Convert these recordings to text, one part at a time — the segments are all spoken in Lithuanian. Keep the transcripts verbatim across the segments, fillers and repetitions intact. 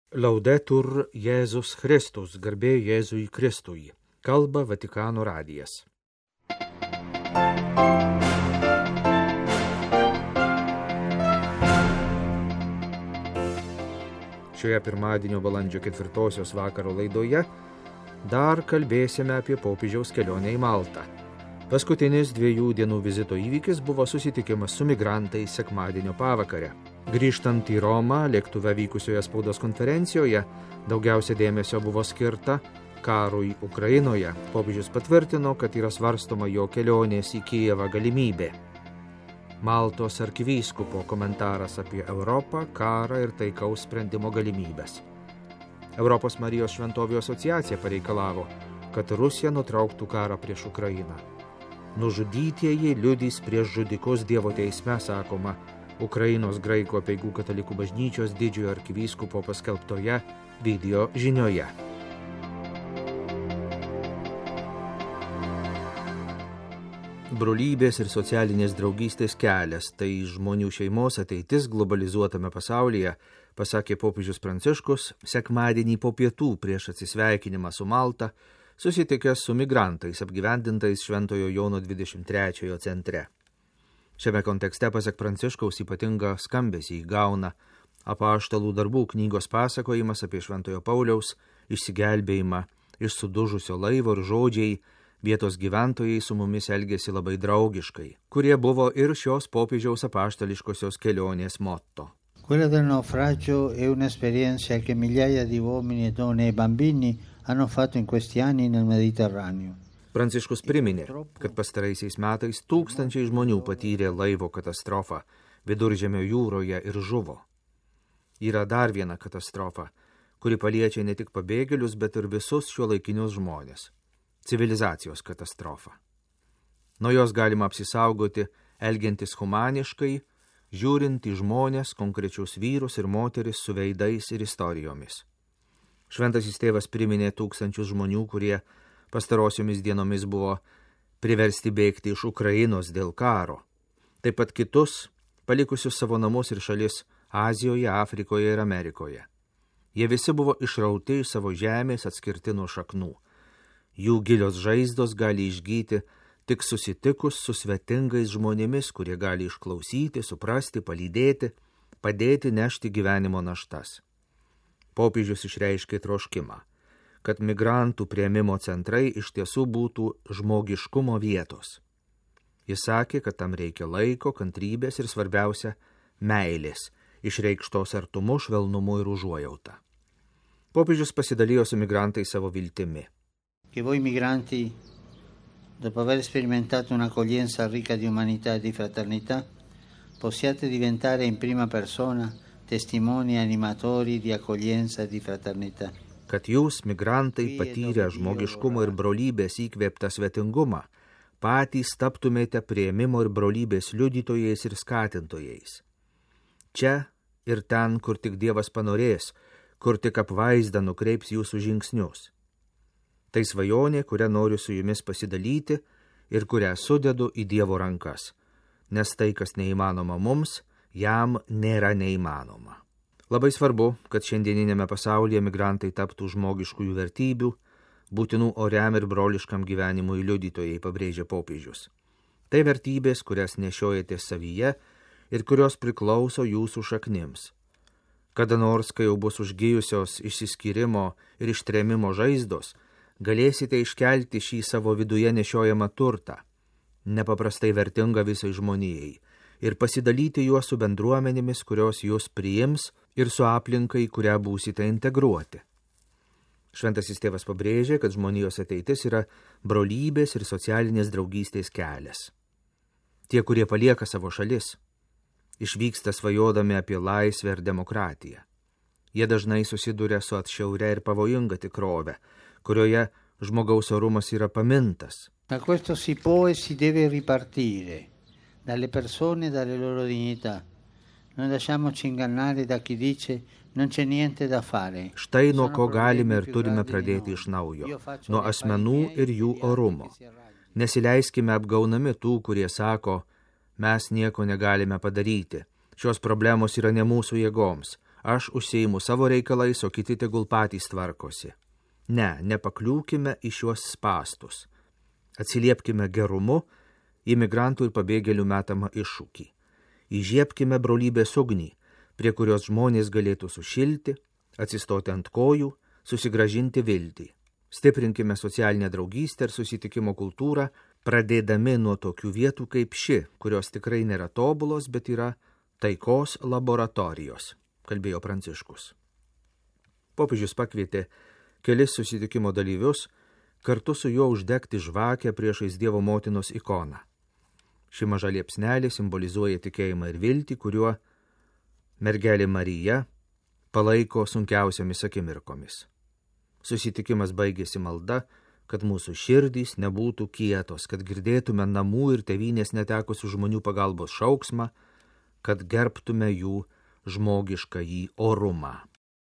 Laudetur Jėzus Kristus, garbė Jėzui Kristui. Kalba Vatikano radijas. Šioje pirmadienio balandžio ketvirtosios vakaro laidoje dar kalbėsime apie popiežiaus kelionę į Maltą. Paskutinis dviejų dienų vizito įvykis buvo susitikimas su migrantais sekmadienio pavakare. Grįžtant į Romą, lėktuve vykusioje spaudos konferencijoje, daugiausia dėmesio buvo skirta karui Ukrainoje. Popiežius patvirtino, kad yra svarstoma jo kelionės į Kijevą galimybė. Maltos arkivyskupo komentaras apie Europą, karą ir taikaus sprendimo galimybės. Europos Marijos šventovių asociacija pareikalavo, kad Rusija nutrauktų karą prieš Ukrainą. Nužudytieji liudys prieš žudikus Dievo teisme, sakoma, Ukrainos graikų apeigų katalikų bažnyčios didžiojo arkivyskupo paskelbtoje video žinioje. Brolybės ir socialinės draugystės kelias - tai žmonių šeimos ateitis globalizuotame pasaulyje, pasakė popiežius Pranciškus sekmadienį po pietų prieš atsisveikinimą su Malta, susitikęs su migrantais apgyvendintais Šventojo Jono dvidešimt trečiojo centre. Šiame kontekste, pasak Pranciškaus, ypatingą skambesį įgauna apaštalų darbų knygos pasakojimas apie Šventojo Pauliaus išsigelbėjimą iš sudužusio laivo ir žodžiai vietos gyventojai su mumis elgėsi labai draugiškai, kurie buvo ir šios popiežiaus apaštališkosios kelionės motto. Quella del naufragio è un'esperienza che migliaia di uomini e donne e bambini hanno fatto in questi anni nel Mediterraneo. Pranciškus priminė, kad pastaraisiais metais tūkstančiai žmonių patyrė laivo katastrofą Viduržemio jūroje ir žuvo. Yra dar viena katastrofa, kuri paliečia ne tik pabėgėlius, bet ir visus šiuolaikinius žmonės – civilizacijos katastrofa. Nuo jos galima apsisaugoti, elgiantis humaniškai, žiūrint į žmonės, konkrečius vyrus ir moteris su veidais ir istorijomis. Šventasis tėvas priminė tūkstančius žmonių, kurie pastarosiomis dienomis buvo priversti bėgti iš Ukrainos dėl karo. Taip pat kitus, palikusius savo namus ir šalis Azijoje, Afrikoje ir Amerikoje. Jie visi buvo išrauti iš savo žemės, atskirti nuo šaknų. Jų gilios žaizdos gali išgyti tik susitikus su svetingais žmonėmis, kurie gali išklausyti, suprasti, palydėti, padėti nešti gyvenimo naštas. Popiežius išreiškė troškimą, kad migrantų priėmimo centrai iš tiesų būtų žmogiškumo vietos. Jis sakė, kad tam reikia laiko, kantrybės ir svarbiausia – meilės, išreikštos artumu, švelnumu ir užuojauta. Popiežius pasidalijo su migrantai savo viltimi. Che voi migranti, dopo aver sperimentato un'accoglienza ricca di umanità e di fraternità, possiate diventare in prima persona testimoni animatori di accoglienza e di fraternità. Kad jūs, migrantai, patyrę žmogiškumo ir brolybės įkvėptą svetingumą, patys taptumėte priėmimo ir brolybės liudytojais ir skatintojais. Čia ir ten, kur tik Dievas panorės, kur tik apvaizda nukreips jūsų žingsnius. Tai svajonė, kurią noriu su jumis pasidalyti ir kurią sudedu į Dievo rankas, nes tai, kas neįmanoma mums, jam nėra neįmanoma. Labai svarbu, kad šiandieninėme pasaulyje migrantai taptų žmogiškųjų vertybių, būtinų oriam ir broliškam gyvenimui liudytojai, pabrėžė popiežius. Tai vertybės, kurias nešiojate savyje ir kurios priklauso jūsų šaknims. Kada nors, kai jau bus užgijusios išsiskyrimo ir ištrėmimo žaizdos, galėsite iškelti šį savo viduje nešiojamą turtą, nepaprastai vertingą visai žmonijai, ir pasidalyti juos su bendruomenėmis, kurios jūs priims, ir su aplinkai, kurią būsite integruoti. Šventasis tėvas pabrėžė, kad žmonijos ateitis yra brolybės ir socialinės draugystės kelias. Tie, kurie palieka savo šalis, išvyksta svajodami apie laisvę ir demokratiją. Jie dažnai susiduria su atšiauria ir pavojinga tikrove, kurioje žmogaus orumas yra pamintas. Da questo si può e si deve ripartire, dalle persone e dalle loro dignità. Non lasciamoci ingannare da chi dice non c'è niente da fare. Štai nuo ko galime ir turime pradėti iš naujo, nuo asmenų ir jų orumo. Nesileiskime apgaunami tų, kurie sako, mes nieko negalime padaryti, šios problemos yra ne mūsų jėgoms, aš užsiimu savo reikalais, o kiti tegul patys tvarkosi. Ne, nepakliūkime į šiuos spastus. Atsiliepkime gerumu į migrantų ir pabėgėlių metamą iššūkį. Įžiebkime brolybės ugnį, prie kurios žmonės galėtų sušilti, atsistoti ant kojų, susigražinti viltį. Stiprinkime socialinę draugystę ir susitikimo kultūrą, pradėdami nuo tokių vietų kaip ši, kurios tikrai nėra tobulos, bet yra taikos laboratorijos, kalbėjo Pranciškus. Popiežius pakvietė kelis susitikimo dalyvius kartu su juo uždegti žvakę priešais Dievo motinos ikoną. Ši maža liepsnelė simbolizuoja tikėjimą ir viltį, kuriuo mergelė Marija palaiko sunkiausiamis akimirkomis. Susitikimas baigėsi malda, kad mūsų širdys nebūtų kietos, kad girdėtume namų ir tėvynės netekusių žmonių pagalbos šauksmą, kad gerbtume jų žmogiškąjį orumą.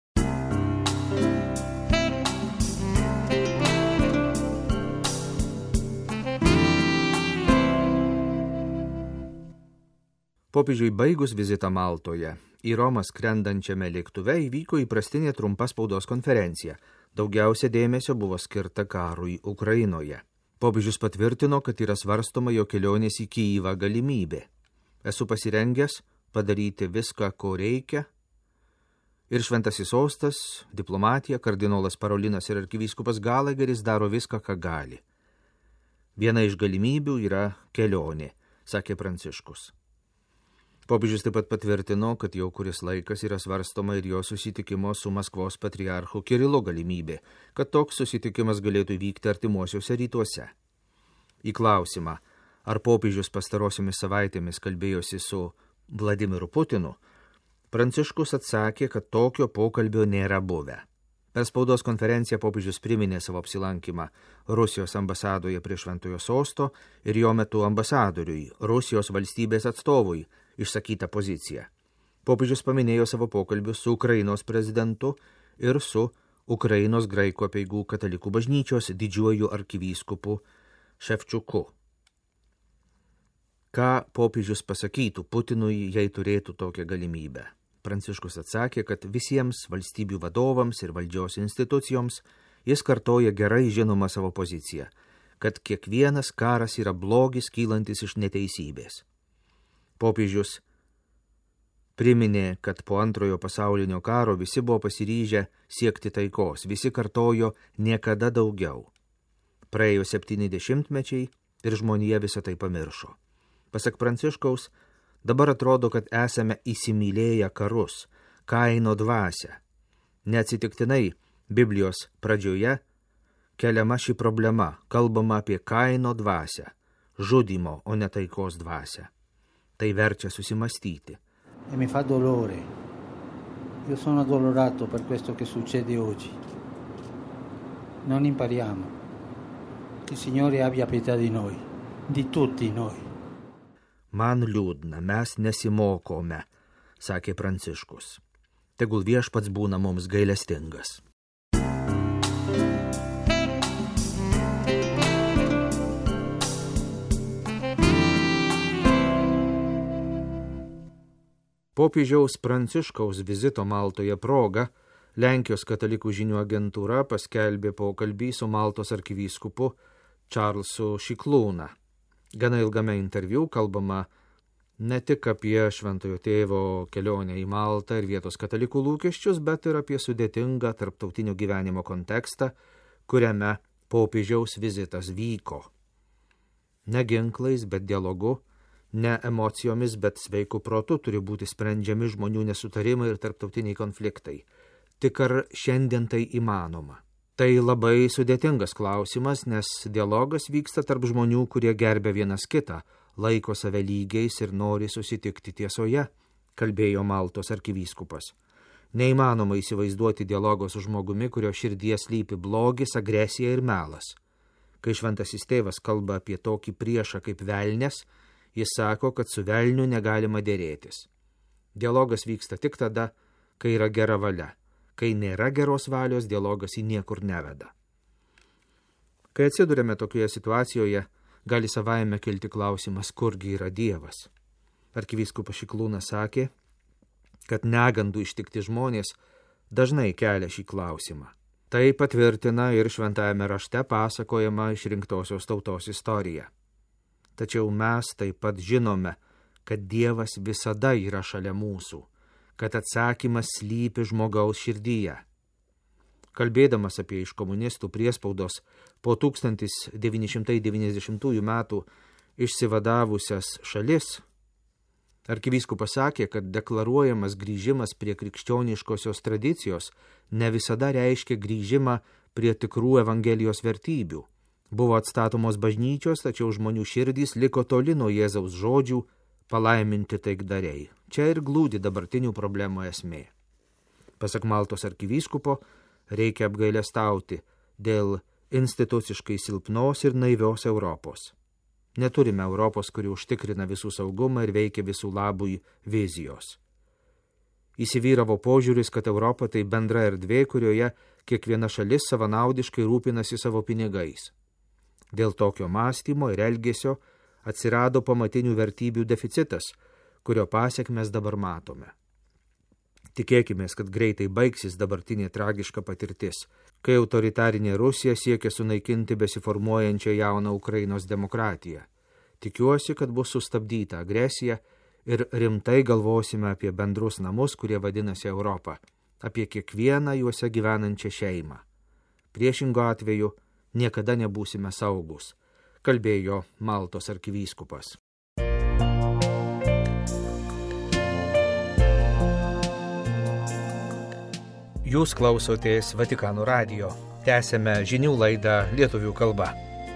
Popiežiui baigus vizitą Maltoje, į Romą skrendančiame lėktuve įvyko įprastinė trumpa spaudos konferencija. Daugiausia dėmesio buvo skirta karui Ukrainoje. Popiežius patvirtino, kad yra svarstoma jo kelionės į Kyjivą galimybė. Esu pasirengęs padaryti viską, ko reikia. Ir šventasis sostas, diplomatija, kardinolas Parolinas ir arkivyskupas Galageris daro viską, ką gali. Viena iš galimybių yra kelionė, sakė Pranciškus. Popiežius taip pat patvirtino, kad jau kuris laikas yra svarstoma ir jo susitikimo su Maskvos patriarchu Kirilu galimybė, kad toks susitikimas galėtų vykti artimuosiuose rytuose. Į klausimą, ar popiežius pastarosiomis savaitėmis kalbėjosi su Vladimiru Putinu, Pranciškus atsakė, kad tokio pokalbio nėra buvę. Per spaudos konferenciją popiežius priminė savo apsilankymą Rusijos ambasadoje prie Šventojo sosto ir jo metu ambasadoriui, Rusijos valstybės atstovui, išsakytą poziciją. Popiežius paminėjo savo pokalbius su Ukrainos prezidentu ir su Ukrainos graikų apeigų katalikų bažnyčios didžiuoju arkivyskupu Ševčiuku. Ką popiežius pasakytų Putinui, jei turėtų tokią galimybę? Pranciškus atsakė, kad visiems valstybių vadovams ir valdžios institucijoms jis kartoja gerai žinomą savo poziciją, kad kiekvienas karas yra blogis kylantis iš neteisybės. Popiežius priminė, kad po antrojo pasaulinio karo visi buvo pasiryžę siekti taikos, visi kartojo niekada daugiau. Praėjo septyni dešimtmečiai ir žmonija visą tai pamiršo. Pasak Pranciškaus, dabar atrodo, kad esame įsimylėję karus, Kaino dvasią. Neatsitiktinai Biblijos pradžioje keliama ši problema, kalbama apie Kaino dvasią, žudymo, o ne taikos dvasią. Tai verčia susimastyti. E mi fa dolore. Io sono addolorato per questo che succede oggi. Non impariamo. Il Signore abbia pietà di noi, di tutti noi. Man liūdna, mes nesimokome, sakė Pranciškus. Tegul viešpats būna mums gailestingas. Popiežiaus Pranciškaus vizito Maltoje proga Lenkijos katalikų žinių agentūra paskelbė pokalbį su Maltos arkivyskupu Čarlzu Šiklūna. Gana ilgame interviu kalbama ne tik apie Šventojo tėvo kelionę į Maltą ir vietos katalikų lūkesčius, bet ir apie sudėtingą tarptautinio gyvenimo kontekstą, kuriame popiežiaus vizitas vyko. Ne ginklais, bet dialogu, ne emocijomis, bet sveiku protu turi būti sprendžiami žmonių nesutarimai ir tarptautiniai konfliktai. Tik ar šiandien tai įmanoma? Tai labai sudėtingas klausimas, nes dialogas vyksta tarp žmonių, kurie gerbia vienas kitą, laiko save lygiais ir nori susitikti tiesoje, kalbėjo Maltos arkivyskupas. Neįmanoma įsivaizduoti dialogo su žmogumi, kurio širdies slypi blogis, agresija ir melas. Kai šventasis tėvas kalba apie tokį priešą kaip velnias, jis sako, kad su velniu negalima dėrėtis. Dialogas vyksta tik tada, kai yra gera valia. Kai nėra geros valios, dialogas į niekur neveda. Kai atsidurėme tokioje situacijoje, gali savaime kilti klausimas, kurgi yra Dievas. Arkivyskupas Šiklūnas sakė, kad negandų ištikti žmonės dažnai kelia šį klausimą. Tai patvirtina ir šventajame rašte pasakojama išrinktosios tautos istorija. Tačiau mes taip pat žinome, kad Dievas visada yra šalia mūsų, kad atsakymas slypi žmogaus širdyje. Kalbėdamas apie iš komunistų priespaudos po tūkstantis devyni šimtai devyniasdešimtųjų metų išsivadavusias šalis, arkivyskupas sakė, kad deklaruojamas grįžimas prie krikščioniškosios tradicijos ne visada reiškia grįžimą prie tikrų Evangelijos vertybių. Buvo atstatomos bažnyčios, tačiau žmonių širdys liko toli nuo Jėzaus žodžių palaiminti taikdariai. Čia ir glūdi dabartinių problemų esmė. Pasak Maltos arkivyskupo, reikia apgailestauti dėl instituciškai silpnos ir naivios Europos. Neturime Europos, kuri užtikrina visų saugumą ir veikia visų labui vizijos. Įsivyravo požiūris, kad Europa tai bendra erdvė, kurioje kiekviena šalis savanaudiškai rūpinasi savo pinigais. Dėl tokio mąstymo ir elgesio atsirado pamatinių vertybių deficitas, kurio pasiekmes dabar matome. Tikėkimės, kad greitai baigsis dabartinė tragiška patirtis, kai autoritarinė Rusija siekia sunaikinti besiformuojančią jauną Ukrainos demokratiją. Tikiuosi, kad bus sustabdyta agresija ir rimtai galvosime apie bendrus namus, kurie vadinasi Europą, apie kiekvieną juose gyvenančią šeimą. Priešingo atveju niekada nebūsime saugus, kalbėjo Maltos arkivyskupas. Jūs klausotės Vatikano radijo. Tęsėme žinių laidą lietuvių kalba.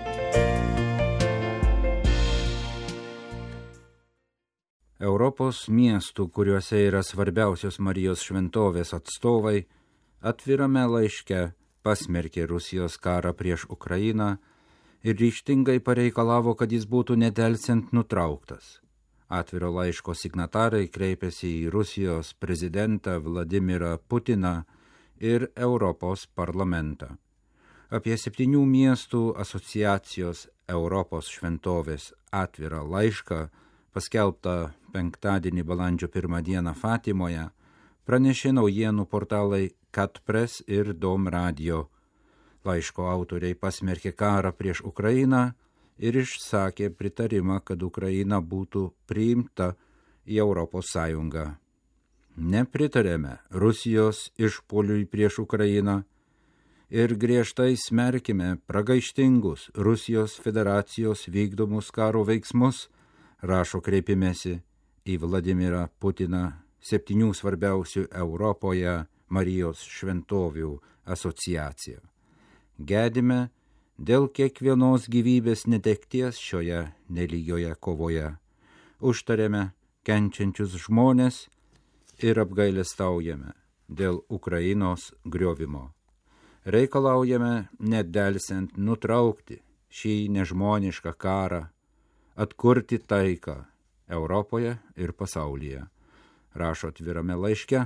Europos miestų, kuriuose yra svarbiausios Marijos šventovės atstovai, atvirame laiške pasmerkė Rusijos karą prieš Ukrainą ir ryžtingai pareikalavo, kad jis būtų nedelsiant nutrauktas. Atviro laiško signatarai kreipėsi į Rusijos prezidentą Vladimirą Putiną ir Europos parlamentą. Apie septynių miestų asociacijos Europos šventovės atvirą laišką, paskelbtą penktadienį balandžio pirmą dieną Fatimoje, pranešė naujienų portalai Katpres ir Dom Radio. Laiško autoriai pasmerkė karą prieš Ukrainą ir išsakė pritarimą, kad Ukraina būtų priimta į Europos Sąjungą. Nepritarėme Rusijos išpuoliui prieš Ukrainą ir griežtai smerkime pragaištingus Rusijos federacijos vykdomus karo veiksmus, rašo kreipimėsi į Vladimirą Putiną septynių svarbiausių Europoje Marijos šventovių asociacija. Gedime dėl kiekvienos gyvybės netekties šioje nelygioje kovoje. Užtarėme kenčiančius žmonės ir apgailestaujame dėl Ukrainos griovimo. Reikalaujame nedelsiant nutraukti šį nežmonišką karą, atkurti taiką Europoje ir pasaulyje, rašo atvirame laiške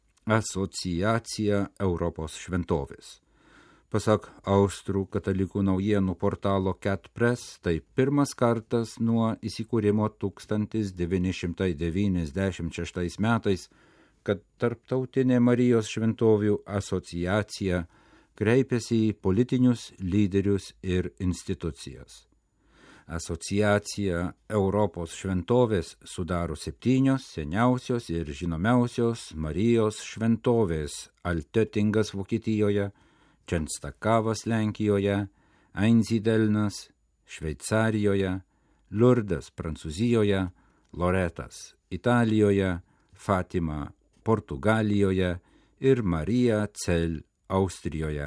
asociacija Europos šventovės. Pasak austrų katalikų naujienų portalo Katpres, tai pirmas kartas nuo įsikūrimo tūkstantis devyni šimtai devyniasdešimt šeštais metais, kad Tarptautinė Marijos šventovių asociacija kreipėsi į politinius lyderius ir institucijas. Asociacija Europos šventovės sudaro septynios seniausios ir žinomiausios Marijos šventovės: Altötingas Vokietijoje, Čenstakavas Lenkijoje, Einsidelnas Šveicarijoje, Lurdas Prancūzijoje, Loretas Italijoje, Fatima Portugalijoje ir Marija Cel Austrijoje.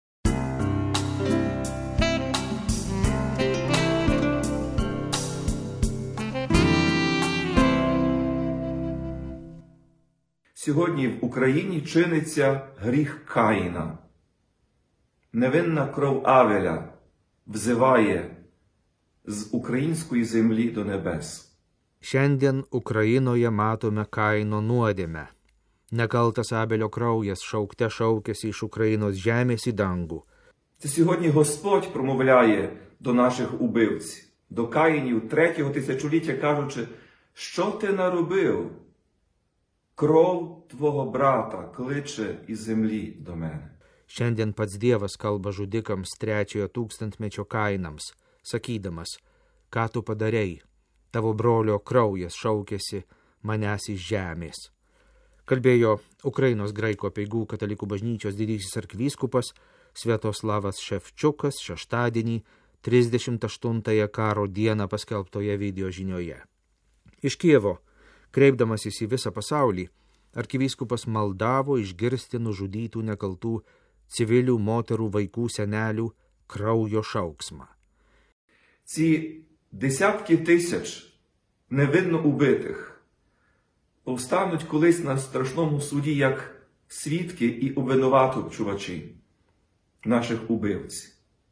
Сьогодні в Україні чиниться гріх Каїна. Невинна кров Авеля взиває з української землі до небес. Šiandien Ukrainoje matome Kaino nuodėmę. Nekaltas Abelio kraujas šaukte šaukėsi iš Ukrainos žemės į dangų. Це сьогодні Господь промовляє до наших убивців, до Каїнів третього тисячоліття, кажучи, що ти наробив? Кров твого брата кличе із землі до мене. Šiandien pats Dievas kalba žudikams trečiojo tūkstantmečio kainams, sakydamas, ką tu padarei, tavo brolio kraujas šaukėsi manęs iš žemės. Kalbėjo Ukrainos graikų apeigų katalikų bažnyčios didysis arkivyskupas Sviatoslavas Ševčiukas šeštadienį trisdešimt aštuntąją karo dieną paskelbtoje video žinioje. Iš Kijevo, kreipdamasis į visą pasaulį, arkivyskupas maldavo išgirsti nužudytų nekaltų civilių, moterų, vaikų, senelių kraujo šauksmą. Ці десятки тисяч невинно убитих повстануть колись на страшному суді як свідки і обвинувачувачі наших убивців.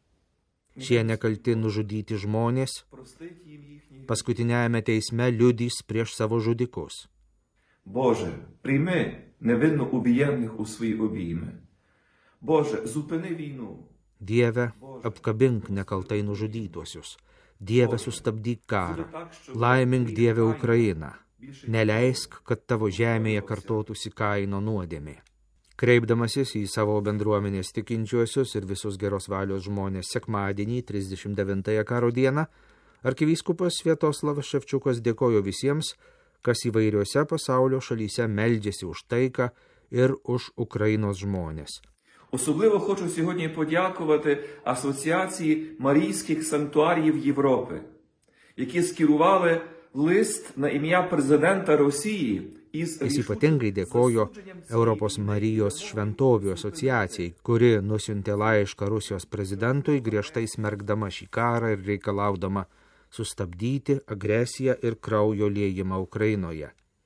Šie nekalti nužudyti žmonės paskutiniajame teisme liudys prieš savo žudikus. Боже, прийми невинно убієнних у свої обійми. Боже, зупини війну. Dieve, apkabink nekaltai nužudytuosius. Dieve, sustabdyk karą. Laimink Dieve Ukrainą. Neleisk, kad tavo žemėje kartotųsi Kaino nuodėmė. Kreipdamasis į savo bendruomenės tikinčiuosius ir visus geros valios žmonės sekmadienį, trisdešimt devintąją karo dieną, arkivyskupas Sviatoslavas Ševčiukas dėkojo visiems, kas įvairiuose pasaulio šalyse meldžiasi už taiką ir už Ukrainos žmonės. Особливо хочу сьогодні подякувати Асоціації Марійських санктуаріїв Європи, які скерували лист на ім'я президента Росії із Jis ypatingai dėkojo Europos Marijos šventovių asociacijai, kuri nusiuntė laišką Rusijos prezidentui, griežtai smerkdama šį karą ir reikalaudama sustabdyti agresiją ir kraujo liejimą Ukrainoje.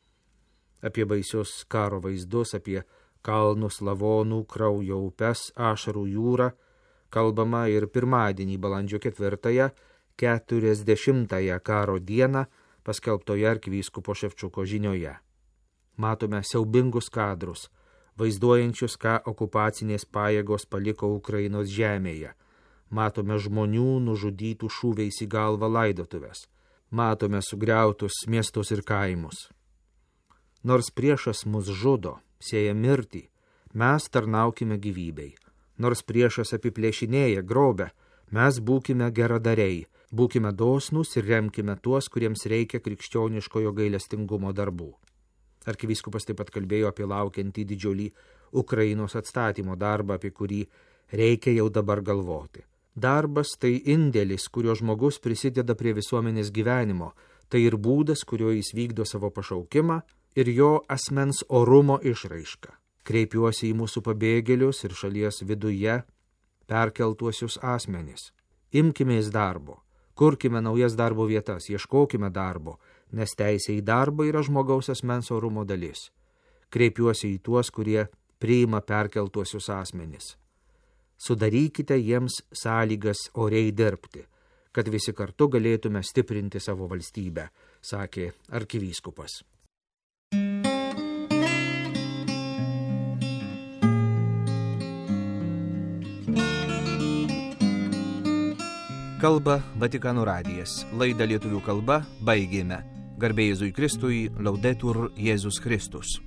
Apie baisius karo vaizdus, apie kalnus, lavonų, kraujo upes, ašarų jūrą kalbama ir pirmadienį balandžio ketvirtąją, keturiasdešimtąją karo dieną paskelbtoje arkivyskupo Ševčiuko žinioje. Matome siaubingus kadrus, vaizduojančius, ką okupacinės pajėgos paliko Ukrainos žemėje. Matome žmonių nužudytų šūviais į galvą laidotuvės. Matome sugriautus miestus ir kaimus. Nors priešas mus žudo, sėja mirtį, mes tarnaukime gyvybei. Nors priešas apiplėšinėja, grobia, mes būkime geradariai, būkime dosnūs ir remkime tuos, kuriems reikia krikščioniškojo gailestingumo darbų. Arkivyskupas taip pat kalbėjo apie laukiantį didžiulį Ukrainos atstatymo darbą, apie kurį reikia jau dabar galvoti. Darbas tai indėlis, kurio žmogus prisideda prie visuomenės gyvenimo, tai ir būdas, kuriuo jis vykdo savo pašaukimą ir jo asmens orumo išraišką. Kreipiuosi į mūsų pabėgėlius ir šalies viduje perkeltuosius asmenis. Imkimės darbo, kurkime naujas darbo vietas, ieškokime darbo, nes teisė į darbą yra žmogaus asmens orumo dalis. Kreipiuosi į tuos, kurie priima perkeltuosius asmenis. Sudarykite jiems sąlygas oriai dirbti, kad visi kartu galėtume stiprinti savo valstybę, sakė arkivyskupas. Kalba Vatikano radijas. Laidą lietuvių kalba baigėme. Garbė Jėzui Kristui, Laudetur Jėzus Kristus.